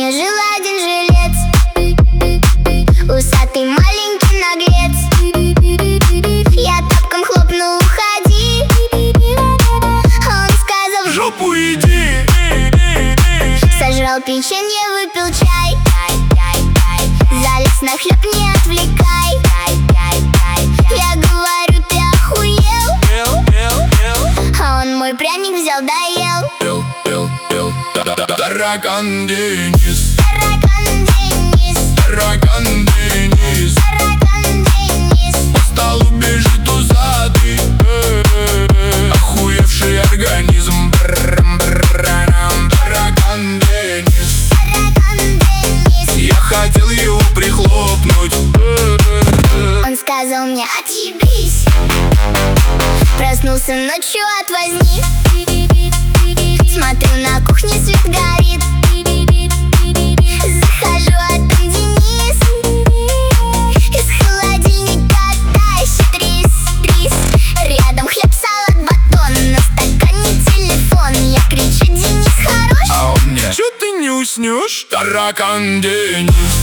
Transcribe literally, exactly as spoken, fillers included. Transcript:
деревне жил один жилец, усатый маленький наглец. Я тапком хлопнул: уходи. Он сказал: в жопу иди. Сожрал печенье, выпил чай, залез на хлеб, не отвлекай. Я говорю: ты охуел? А он мой пряник взял, доел. Пел, пел, пел, таракан Денис. Таракан Денис, Таракан Денис. таракан Денис. По столу бежит усатый, охуевший организм. Таракан Денис. Таракан Денис. Я хотел его прихлопнуть. Он сказал мне: отъебись. Проснулся ночью от возни, смотрю, на кухне свет горит. Захожу, а там Денис. Из холодильника тащит рис, рис. Рядом хлеб, салат, батон, на стакане телефон. Я кричу: Денис, хорош? А он мне: чё ты не уснешь? Таракан Денис.